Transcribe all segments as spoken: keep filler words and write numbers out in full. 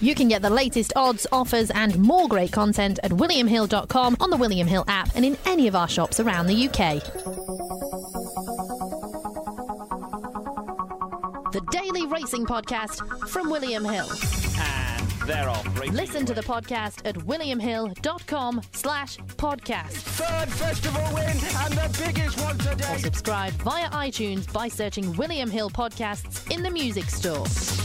You can get the latest odds, offers and more great content at william hill dot com, on the William Hill app and in any of our shops around the U K. The Daily Racing Podcast from William Hill. And they're off. Listen to the podcast at william hill dot com slash podcast. Third festival win and the biggest one today. Or subscribe via iTunes by searching William Hill Podcasts in the music store.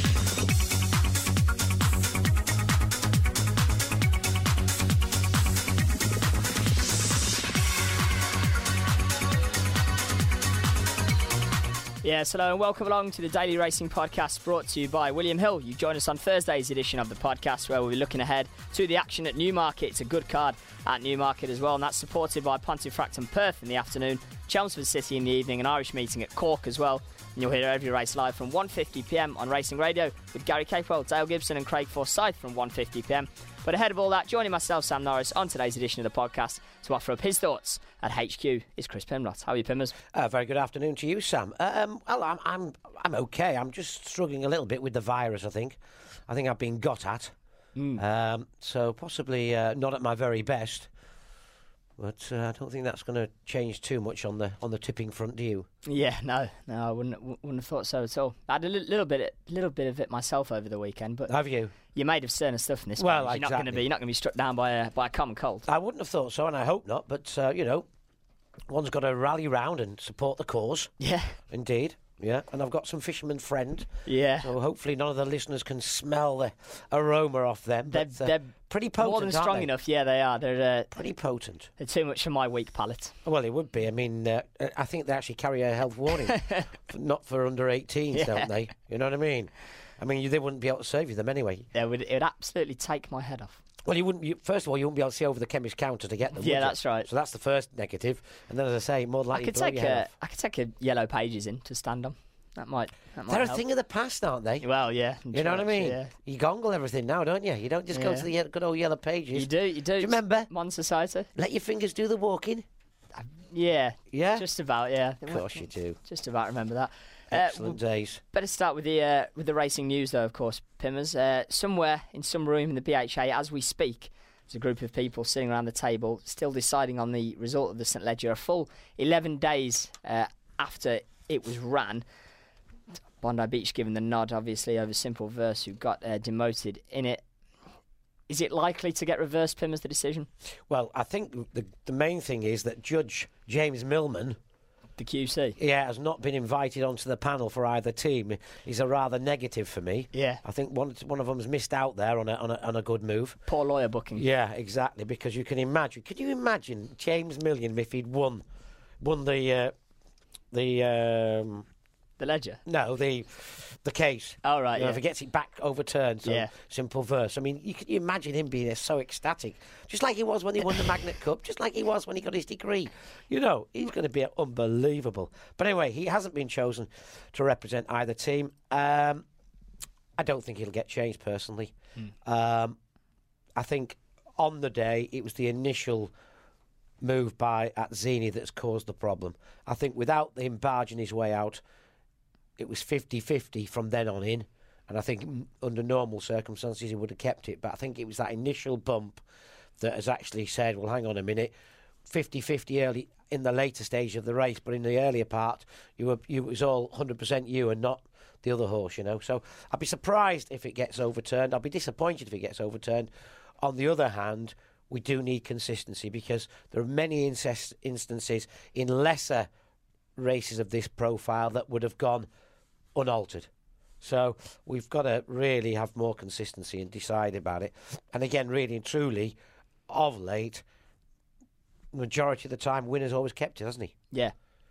Yes, hello and welcome along to the Daily Racing Podcast brought to you by William Hill. You join us on Thursday's edition of the podcast where we'll be looking ahead to the action at Newmarket. It's a good card at Newmarket as well, and that's supported by Pontefract and Perth in the afternoon, Chelmsford City in the evening, an Irish meeting at Cork as well. And you'll hear every race live from one fifty p m on Racing Radio with Gary Capewell, Dale Gibson and Craig Forsyth from one fifty p m. But ahead of all that, joining myself, Sam Norris, on today's edition of the podcast to offer up his thoughts at H Q is Chris Penrod. How are you, Pimmers? Uh, very good afternoon to you, Sam. Um, well, I'm, I'm I'm okay. I'm just struggling a little bit with the virus, I think. I think I've been got at. Mm. Um, so possibly uh, not at my very best. But uh, I don't think that's going to change too much on the on the tipping front, do you? Yeah, no, no, I wouldn't wouldn't have thought so at all. I had a li- little bit, little bit of it myself over the weekend, but have you? You're made of certain stuff in this. Well, you're exactly. not going to be, you're not going to be struck down by a by a common cold. I wouldn't have thought so, and I hope not. But uh, you know, one's got to rally round and support the cause. Yeah, indeed. Yeah, and I've got some fisherman friend. Yeah. So hopefully none of the listeners can smell the aroma off them. They're, but, uh, they're pretty potent, more than strong they? enough. Yeah, they are. They're uh, pretty potent. They're too much for my weak palate. Well, it would be. I mean, uh, I think they actually carry a health warning, not for under eighteens, Yeah. don't they? You know what I mean? I mean, you, they wouldn't be able to serve you them anyway. It would, it would absolutely take my head off. Well, you wouldn't. You, first of all, you wouldn't be able to see over the chemist counter to get them. Yeah, would you? that's right. So that's the first negative. And then, as I say, more than I likely could blow take your head a, off. I could take a yellow pages in to stand on. That might. That might They're a help. thing of the past, aren't they? Well, yeah. You know what I mean? Yeah. You gongle everything now, don't you? You don't just go Yeah. to the ye- good old yellow pages. You do. You do. Do you remember? Modern Society. Let your fingers do the walking. Yeah. Yeah? Just about. Yeah. Of course you do. Just about remember that. Excellent Uh, days. Better start with the uh, with the racing news, though. Of course, Pimmers. Uh, somewhere in some room in the B H A, as we speak, there's a group of people sitting around the table, still deciding on the result of the St Leger. A full eleven days uh, after it was ran, Bondi Beach given the nod, obviously, over Simple Verse, who got uh, demoted in it. Is it likely to get reversed, Pimmers, the decision? Well, I think the the main thing is that Judge James Millman, the Q C, yeah, has not been invited onto the panel for either team. He's a rather negative for me. Yeah. I think one one of them's missed out there on a on a, on a good move. Poor lawyer booking. Yeah, exactly. Because you can imagine. Could you imagine James Millman if he'd won won the uh, the um, The Ledger? no the the case? Oh, right, You know, yeah. if he gets it back overturned, so Yeah. Simple Verse. I mean, you can you imagine him being so ecstatic, just like he was when he won the Magnet Cup, just like he was when he got his degree. You know, he's going to be unbelievable. But anyway, he hasn't been chosen to represent either team. Um, I don't think he'll get changed personally. Hmm. Um, I think on the day it was the initial move by Atzini that's caused the problem. I think without him barging his way out, it was fifty-fifty from then on in, and I think mm, under normal circumstances he would have kept it, but I think it was that initial bump that has actually said, well, hang on a minute, fifty-fifty early in the later stage of the race, but in the earlier part you were you it was all one hundred percent you and not the other horse, you know. So I'd be surprised if it gets overturned. I'll be disappointed if it gets overturned. On the other hand, we do need consistency, because there are many incest- instances in lesser races of this profile that would have gone unaltered. So we've got to really have more consistency and decide about it. And again, really and truly, of late, majority of the time, winner's always kept it, hasn't he? Yeah.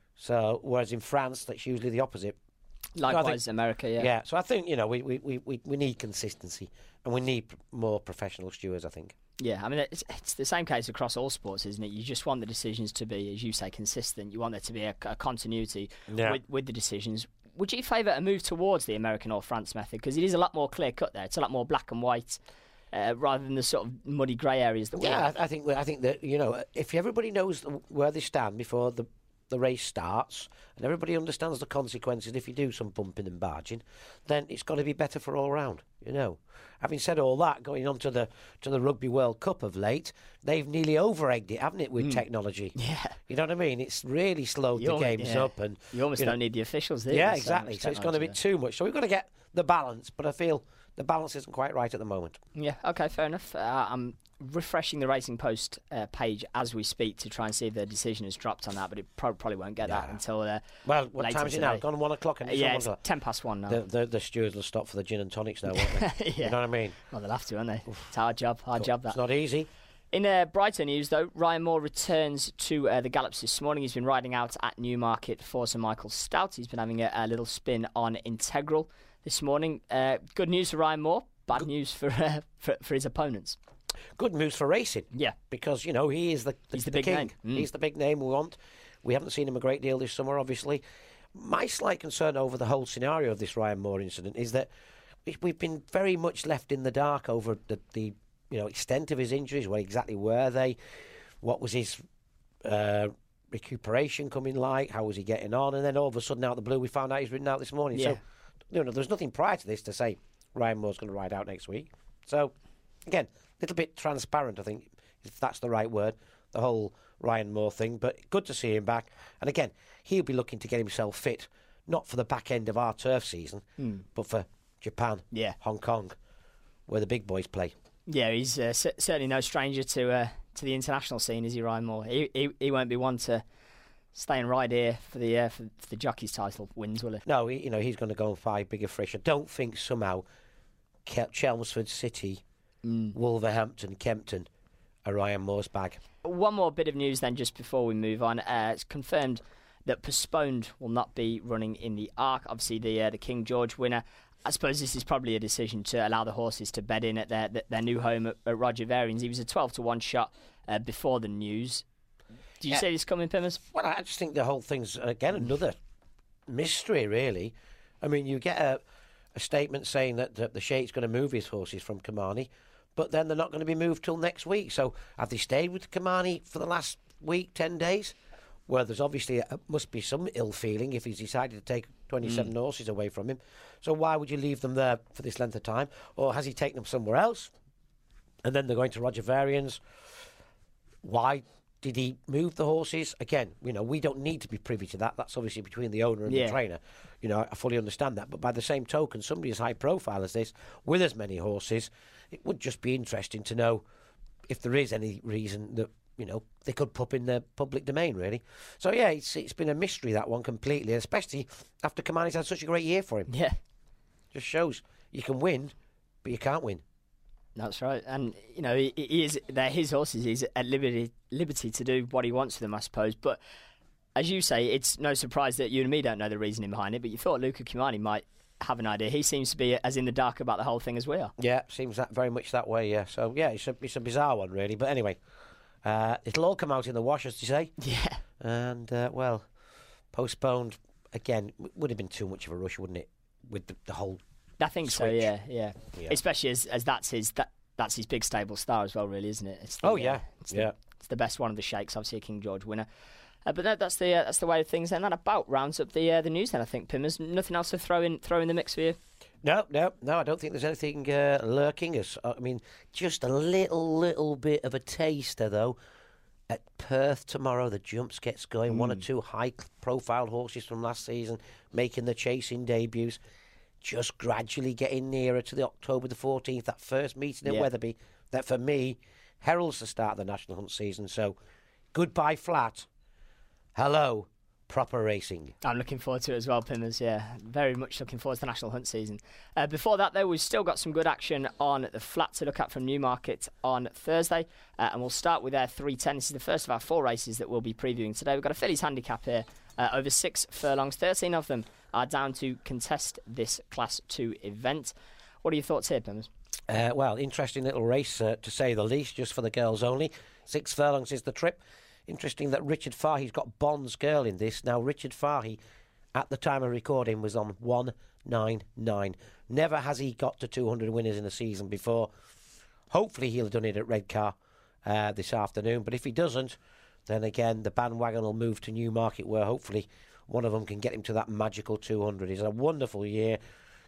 So whereas in France, that's usually the opposite. Likewise, So I think- America, yeah. Yeah, so I think, you know, we, we, we, we we need consistency, and we need p- more professional stewards, I think. Yeah, I mean, it's, it's the same case across all sports, isn't it? You just want the decisions to be, as you say, consistent. You want there to be a, a continuity Yeah. with, with the decisions. Would you favour a move towards the American or France method? Because it is a lot more clear-cut there. It's a lot more black and white, uh, rather than the sort of muddy grey areas that we Yeah, have. I, I think I think that, you know, if everybody knows where they stand before the the race starts and everybody understands the consequences if you do some bumping and barging, then it's got to be better for all round, you know. Having said all that, going on to the to the Rugby World Cup of late, they've nearly over-egged it, haven't it, with mm. technology? Yeah. You know what I mean? It's really slowed you the games yeah. up. And you almost you don't know, need the officials there. Yeah, exactly. So it's going to be too much. So we've got to get the balance, but I feel the balance isn't quite right at the moment. Yeah, okay, fair enough. Uh, I'm refreshing the Racing Post uh, page as we speak to try and see if the decision has dropped on that, but it pro- probably won't get yeah. that until uh, Well, what time is it today. now? Gone one o'clock? And uh, yeah, it's ten past one now. The, the, the stewards will stop for the gin and tonics now, won't they? yeah. You know what I mean? Well, they'll have to, won't they? Oof. It's a hard job, hard Cool. job that. It's not easy. In uh, brighter news, though, Ryan Moore returns to uh, the Gallops this morning. He's been riding out at Newmarket for Sir Michael Stout. He's been having a, a little spin on Integral this morning. Uh, good news for Ryan Moore, bad good. news for, uh, for for his opponents. Good news for racing. Yeah. Because, you know, he is the, the, He's the, the big king. name. Mm. He's the big name we want. We haven't seen him a great deal this summer, obviously. My slight concern over the whole scenario of this Ryan Moore incident is that we've been very much left in the dark over the, the you know, extent of his injuries. What exactly were they? What was his uh, recuperation coming like? How was he getting on? And then all of a sudden, out of the blue, we found out he's ridden out this morning. Yeah. So, you know, there's nothing prior to this to say Ryan Moore's going to ride out next week. So, again, a little bit transparent, I think, if that's the right word, the whole Ryan Moore thing. But good to see him back. And again, he'll be looking to get himself fit, not for the back end of our turf season, mm. but for Japan, yeah. Hong Kong, where the big boys play. Yeah, he's uh, c- certainly no stranger to uh, to the international scene, is he, Ryan Moore? He, he he won't be one to stay and ride here for the uh, for, for the jockey's title wins, will he? No, he, you know, he's going to go and fight bigger fish. I don't think somehow Kel- Chelmsford City, mm. Wolverhampton, Kempton are Ryan Moore's bag. One more bit of news then, just before we move on. Uh, it's confirmed that Postponed will not be running in the Arc. Obviously, the uh, the King George winner. I suppose this is probably a decision to allow the horses to bed in at their their new home at, at Roger Varian's. He was a twelve to one shot uh, before the news. Do you yeah. see this coming, Pimmers? Well, I just think the whole thing's, again, another mystery, really. I mean, you get a, a statement saying that, that the Sheikh's going to move his horses from Kamani, but then they're not going to be moved till next week. So have they stayed with Kamani for the last week, ten days? Well, there's obviously a, must be some ill feeling if he's decided to take twenty-seven mm. horses away from him. So why would you leave them there for this length of time? Or has he taken them somewhere else? And then they're going to Roger Varian's. Why did he move the horses? Again, you know, we don't need to be privy to that. That's obviously between the owner and yeah. the trainer. You know, I fully understand that. But by the same token, somebody as high profile as this, with as many horses, it would just be interesting to know if there is any reason that, you know, they could pop in the public domain, really. So, yeah, it's it's been a mystery, that one, completely, especially after Kamani's had such a great year for him. Yeah. Just shows you can win, but you can't win. That's right. And, you know, he, he is, they're his horses. He's at liberty, liberty to do what he wants with them, I suppose. But, as you say, it's no surprise that you and me don't know the reasoning behind it, but you thought Luca Kimani might have an idea. He seems to be as in the dark about the whole thing as we are. Yeah, seems that very much that way, yeah. So, yeah, it's a, it's a bizarre one, really. But anyway... Uh, it'll all come out in the wash, as you say. Yeah. And, uh, well, Postponed, again, would have been too much of a rush, wouldn't it? With the, the whole I think switch. so, yeah, yeah, yeah. Especially as, as that's his that, that's his big stable star as well, really, isn't it? It's the, oh, yeah. Uh, it's yeah. The, it's the best one of the Sheikhs, obviously a King George winner. Uh, but that, that's the uh, that's the way of things, and that about rounds up the uh, the news then, I think, Pimmers. Nothing else to throw in, throw in the mix for you? No, no, no, I don't think there's anything uh, lurking. As I mean, just a little, little bit of a taster, though. At Perth tomorrow, the jumps gets going. Mm. One or two high-profile horses from last season making the chasing debuts. Just gradually getting nearer to the October the fourteenth, that first meeting at yeah. Wetherby. That, for me, heralds the start of the National Hunt season. So, goodbye, flat. Hello, proper racing. I'm looking forward to it as well, Pimmers, yeah. Very much looking forward to the National Hunt season. Uh, before that, though, we've still got some good action on the flat to look at from Newmarket on Thursday. Uh, and we'll start with our three ten. This is the first of our four races that we'll be previewing today. We've got a fillies handicap here. Uh, over six furlongs. thirteen of them are down to contest this Class two event. What are your thoughts here, Pimmers? Uh, well, interesting little race, uh, to say the least, just for the girls only. Six furlongs is the trip. Interesting that Richard Fahey's got Bond's Girl in this. Now, Richard Fahey, at the time of recording, was on one ninety-nine. Never has he got to two hundred winners in a season before. Hopefully he'll have done it at Redcar uh, this afternoon. But if he doesn't, then again the bandwagon will move to Newmarket, where hopefully one of them can get him to that magical two hundred. It's a wonderful year.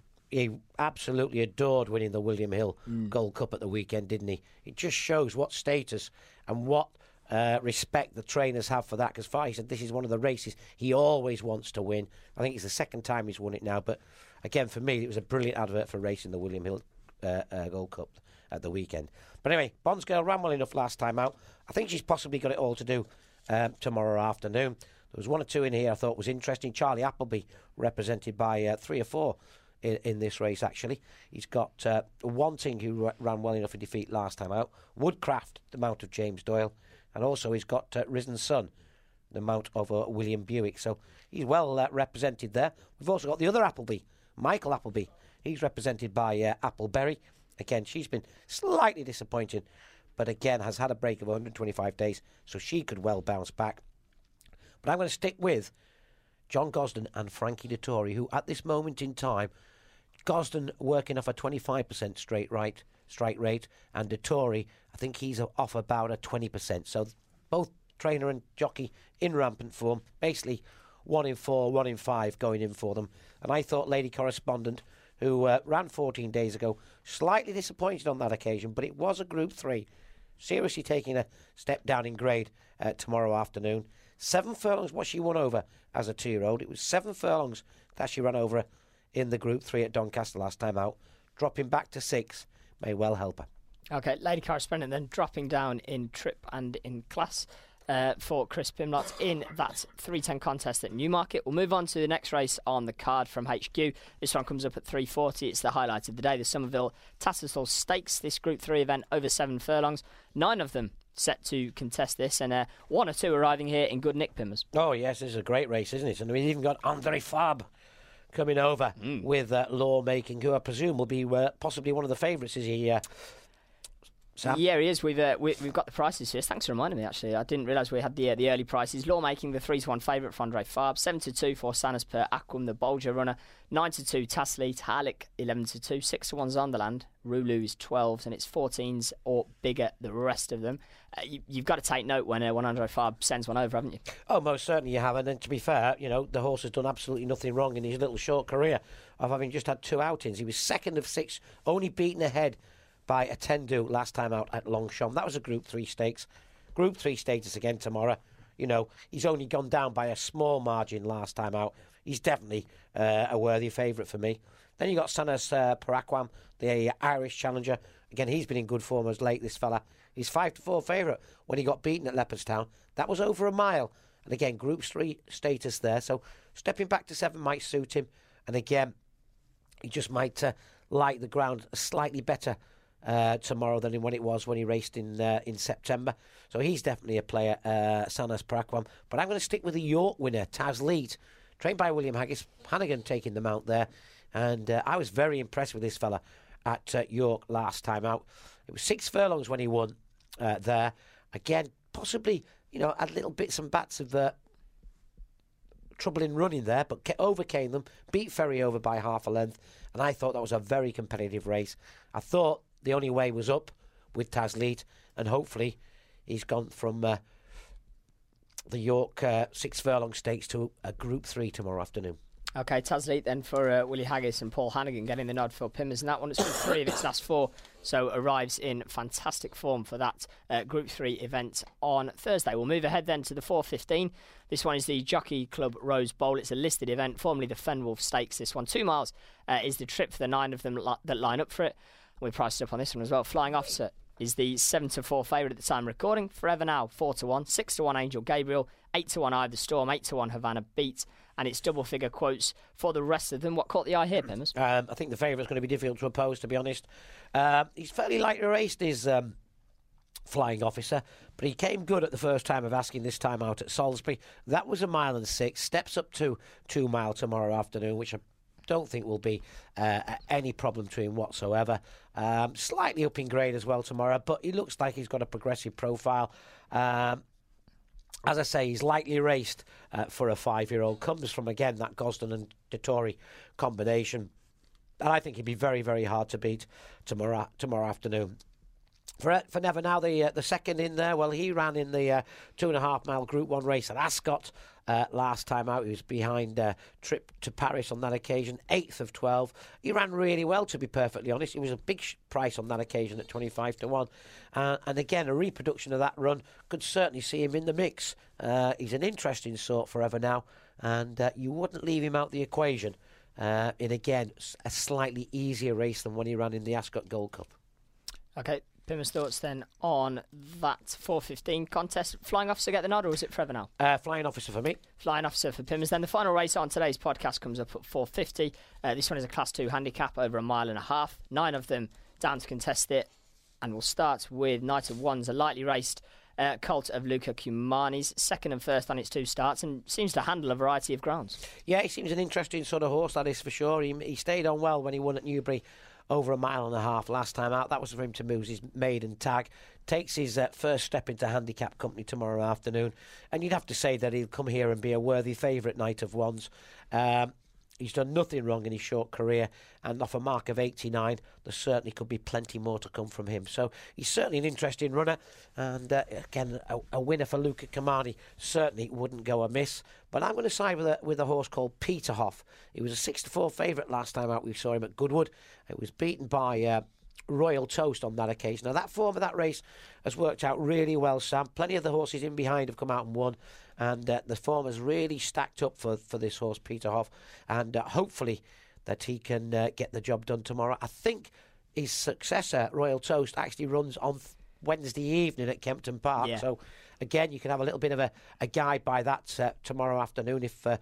He absolutely adored winning the William Hill mm. Gold Cup at the weekend, didn't he? It just shows what status and what uh, respect the trainers have for that. Because Fahey said this is one of the races he always wants to win. I think it's the second time he's won it now. But again, for me, it was a brilliant advert for racing the William Hill uh, uh, Gold Cup at the weekend. But anyway, Bonds Girl ran well enough last time out. I think she's possibly got it all to do um, tomorrow afternoon. There was one or two in here I thought was interesting. Charlie Appleby, represented by uh, three or four in, in this race, actually. He's got uh, Wanting, who ran well enough in defeat last time out. Woodcraft, the mount of James Doyle. And also he's got uh, Risen Sun, the mount of uh, William Buick. So he's well uh, represented there. We've also got the other Appleby, Michael Appleby. He's represented by uh, Appleberry. Again, she's been slightly disappointing, but again has had a break of one hundred twenty-five days, so she could well bounce back. But I'm going to stick with John Gosden and Frankie Dettori, who at this moment in time, Gosden working off a twenty-five percent straight right strike rate, and Dettori, I think he's off about a twenty percent. So both trainer and jockey in rampant form, basically one in four, one in five going in for them. And I thought Lady Correspondent, who uh, ran fourteen days ago, slightly disappointed on that occasion, but it was a Group three. Seriously taking a step down in grade uh, tomorrow afternoon. Seven furlongs what she won over as a two-year-old. It was seven furlongs that she ran over in the Group three at Doncaster last time out. Dropping back to six may well help her. OK, Lady Correspondent then dropping down in trip and in class uh, for Chris Pimlott in that three ten contest at Newmarket. We'll move on to the next race on the card from H Q. This one comes up at three forty. It's the highlight of the day, the Somerville Tattersall Stakes. This Group three event over seven furlongs. Nine of them set to contest this, and uh, one or two arriving here in good nick, Pimmers. Oh, yes, this is a great race, isn't it? And we've even got Andre Fab coming over mm. with uh, Lawmaking, who I presume will be uh, possibly one of the favourites, is he, uh, Sam? Yeah, he is. We've uh, we, we've got the prices here. Thanks for reminding me, actually. I didn't realise we had the uh, the early prices. Lawmaking, the three to one favourite for Andre Fab. seven to two for Sanas per Aquam, the Bolger runner. nine to two Tasleet. Harlick, eleven to two. six to one Zonderland. Rulu is twelves, and it's fourteens or bigger, the rest of them. Uh, you, you've got to take note when, uh, when Andre Fab sends one over, haven't you? Oh, most certainly you have. And then, to be fair, you know, the horse has done absolutely nothing wrong in his little short career of having just had two outings. He was second of six, only beaten ahead by Attendu last time out at Longchamp. That was a Group three stakes. Group three status again tomorrow. You know, he's only gone down by a small margin last time out. He's definitely uh, a worthy favourite for me. Then you got Sanas uh, Paraquam, the uh, Irish challenger. Again, he's been in good form as late, this fella. He's five to four favourite when he got beaten at Leopardstown. That was over a mile. And again, Group three status there. So stepping back to seven might suit him. And again, he just might uh, light the ground slightly better Uh, tomorrow than when it was when he raced in uh, in September. So he's definitely a player, uh, Sanas Paraquam. But I'm going to stick with the York winner, Tasleet, trained by William Haggis. Hannigan taking them out there. And uh, I was very impressed with this fella at uh, York last time out. It was six furlongs when he won uh, there. Again, possibly, you know, had little bits and bats of uh, trouble in running there, but overcame them, beat Ferry over by half a length. And I thought that was a very competitive race. I thought the only way was up with Tasleet, and hopefully he's gone from uh, the York uh, six furlong stakes to a Group three tomorrow afternoon. OK, Tasleet then for uh, Willie Haggis and Paul Hannigan getting the nod for Pimmers, and that one is Group three of its last four, so arrives in fantastic form for that uh, Group three event on Thursday. We'll move ahead then to the four fifteen. This one is the Jockey Club Rose Bowl. It's a listed event, formerly the Fenwolf Stakes. This one, two miles, uh, is the trip for the nine of them li- that line up for it. We priced up on this one as well. Flying Officer is the seven to four favourite at the time of recording. Forever Now, four to one. six to one Angel Gabriel. eight to one Eye of the Storm. eight to one Havana Beat. And it's double figure quotes for the rest of them. What caught the eye here, Pimmers? Um, I think the favourite's going to be difficult to oppose, to be honest. Um, he's fairly lightly raced, his um, Flying Officer, but he came good at the first time of asking this time out at Salisbury. That was a mile and six. Steps up to two mile tomorrow afternoon, which I don't think will be uh, any problem to him whatsoever. Um, slightly up in grade as well tomorrow, but he looks like he's got a progressive profile. Um, as I say, he's lightly raced uh, for a five-year-old. Comes from, again, that Gosden and Dettori combination. And I think he'd be very, very hard to beat tomorrow, tomorrow afternoon. For, for Never Now, the uh, the second in there, well, he ran in the uh, two and a half mile Group One race at Ascot uh, last time out. He was behind uh, Trip to Paris on that occasion, eighth of twelve. He ran really well, to be perfectly honest. It was a big sh- price on that occasion at twenty-five to one. Uh, and again, a reproduction of that run could certainly see him in the mix. Uh, he's an interesting sort for Ever Now, and uh, you wouldn't leave him out the equation uh, in, again, a slightly easier race than when he ran in the Ascot Gold Cup. Okay. Pimmer's thoughts then on that four fifteen contest. Flying Officer get the nod, or is it for Ever Now? Uh, flying Officer for me. Flying Officer for Pimmers. Then the final race on today's podcast comes up at four fifty. Uh, this one is a Class two handicap over a mile and a half. Nine of them down to contest it. And we'll start with Knight of Wands, a lightly raced uh, colt of Luca Cumani's, second and first on its two starts, and seems to handle a variety of grounds. Yeah, he seems an interesting sort of horse, that is for sure. He, he stayed on well when he won at Newbury over a mile and a half last time out. That was for him to move his maiden tag. Takes his uh, first step into handicap company tomorrow afternoon. And you'd have to say that he'll come here and be a worthy favourite, Knight of Wands. Um, he's done nothing wrong in his short career. And off a mark of eighty-nine, there certainly could be plenty more to come from him. So he's certainly an interesting runner. And uh, again, a, a winner for Luca Cumani certainly wouldn't go amiss. But I'm going to side with a, with a horse called Peterhoff. He was a six to four favourite last time out. We saw him at Goodwood. It was beaten by uh, Royal Toast on that occasion. Now, that form of that race has worked out really well, Sam. Plenty of the horses in behind have come out and won. And uh, the form has really stacked up for, for this horse, Peterhoff. And uh, hopefully that he can uh, get the job done tomorrow. I think his successor, Royal Toast, actually runs on th- Wednesday evening at Kempton Park. Yeah. So, again, you can have a little bit of a, a guide by that uh, tomorrow afternoon if uh,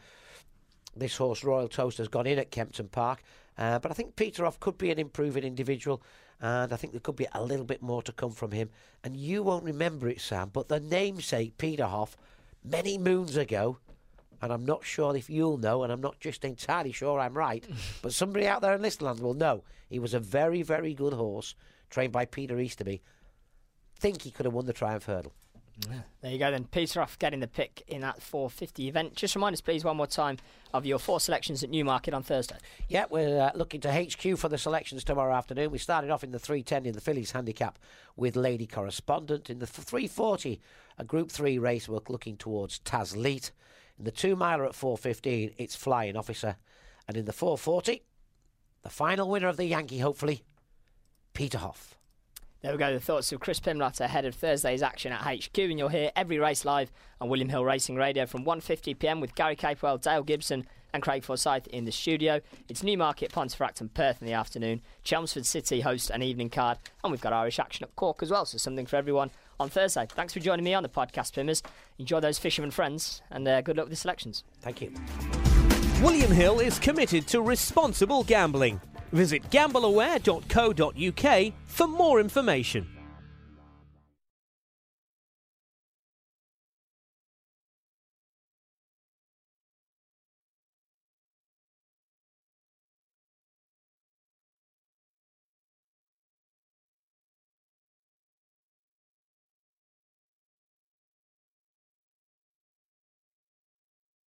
this horse, Royal Toast, has gone in at Kempton Park. Uh, but I think Peterhoff could be an improving individual, and I think there could be a little bit more to come from him. And you won't remember it, Sam, but the namesake Peterhoff, many moons ago, and I'm not sure if you'll know, and I'm not just entirely sure I'm right, but somebody out there in Listerland will know. He was a very, very good horse, trained by Peter Easterby. Think he could have won the Triumph Hurdle. There you go then. Peterhoff getting the pick in that four fifty event. Just remind us, please, one more time of your four selections at Newmarket on Thursday. Yeah, we're uh, looking to H Q for the selections tomorrow afternoon. We started off in the three ten in the Fillies handicap with Lady Correspondent. In the three forty, a Group three race, we're looking towards Taz Leet. In the two miler at four fifteen, it's Flying Officer. And in the four forty, the final winner of the Yankee, hopefully, Peterhoff. There we go, the thoughts of Chris Pimlott ahead of Thursday's action at H Q, and you'll hear every race live on William Hill Racing Radio from one fifty p m with Gary Capewell, Dale Gibson and Craig Forsyth in the studio. It's Newmarket, Pontefract and Perth in the afternoon. Chelmsford City host an evening card, and we've got Irish action at Cork as well, so something for everyone on Thursday. Thanks for joining me on the podcast, Pimmers. Enjoy those fisherman friends, and uh, good luck with the selections. Thank you. William Hill is committed to responsible gambling. Visit gambleaware dot co dot uk for more information.